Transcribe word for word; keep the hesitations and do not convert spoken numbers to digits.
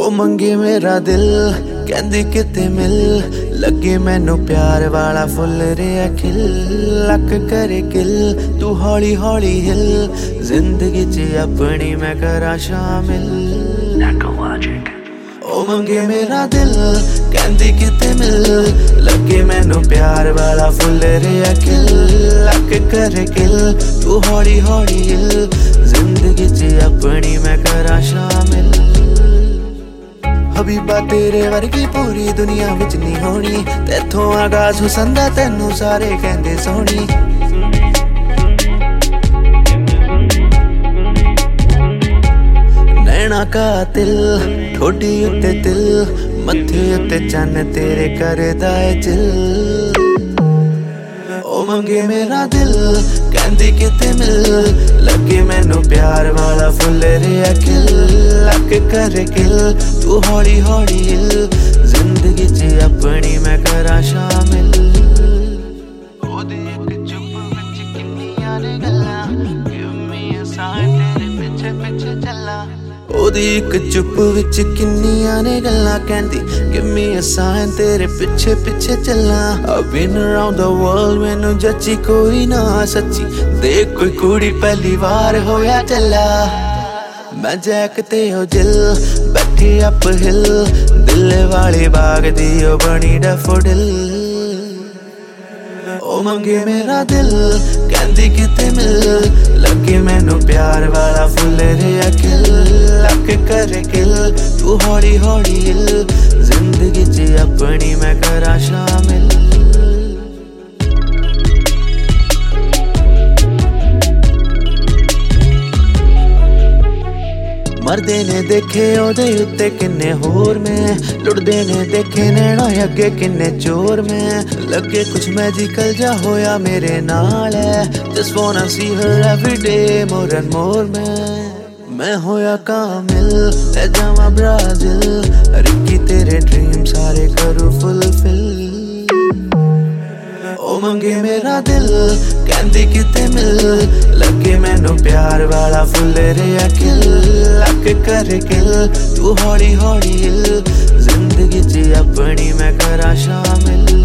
ओ मंगे मेरा दिल कहंदी किते मिल लगे मैनू प्यार वाला फुल रिया खिल लक करे किल तू हौली हौली हिल जिंदगी च अपनी मैं करा शामिल। ओ मंगे मेरा दिल कहंदी किते मिल लगे मैनू प्यार वाला फुल रिया खिल लक करे किल तू हौली हौली हिल जिंदगी च अपनी मैं करा शामिल। हबीबा तेरे वर्गी पूरी दुनिया विच नहीं होनी तेथों आगाज हुसंदा तेनू सारे कहंदे सोहनी। नैना कातिल ठोडी उत्ते तिल मथे उत्ते चन्न तेरे करदा है चिल। ओ मंगे मेरा दिल कहंदी किते मिल लगे मैनू प्यार वाला फुल रिया खिल लक करे किल तू हौली हौली हिल जिंदगी च अपनी मैं करा शामिल। ओदी इक चुप विच किन्नियां ने गल्लां गिव मी अ साइन तेरे पिछे पिछे चला। ओदी इक चुप विच किन्नियां ने गल्लां कहंदी गिव मी अ साइन तेरे पिछे पिछे चला। I've been around the world मैनू जच्ची कोई ना सच्ची देख कोई कुड़ी पहली बार होया चला। मैं जैक ते ओ जिल बैठे अप हिल दिल वाले बाग दी ओ बनी डैफोडिल। ओ मंगे मेरा दिल कहंदी किते मिल लगे मैनू प्यार वाला फुल रिया खिल लक करे किल तू हौली हौली हिल जिंदगी च अपनी मैं करा शामिल। मरदे ने देखे ओदे उत्ते किन्ने होर में लुटदे ने देखे नैना अगे किन्ने चोर में लगे कुछ मैजिकल जा होया मेरे नाल है just wanna see her every day more and more में। मैं होया कामिल ले जावा ब्राजील रिक्की तेरे ड्रीम सारे करूं फुलफिल। ओ मंगे मेरा दिल कहंदी किते मिल लगे मैनू प्यार वाला फुल रिया खिल लक करे किल तू हौली हौली हिल जिंदगी च अपनी मैं करा शामिल।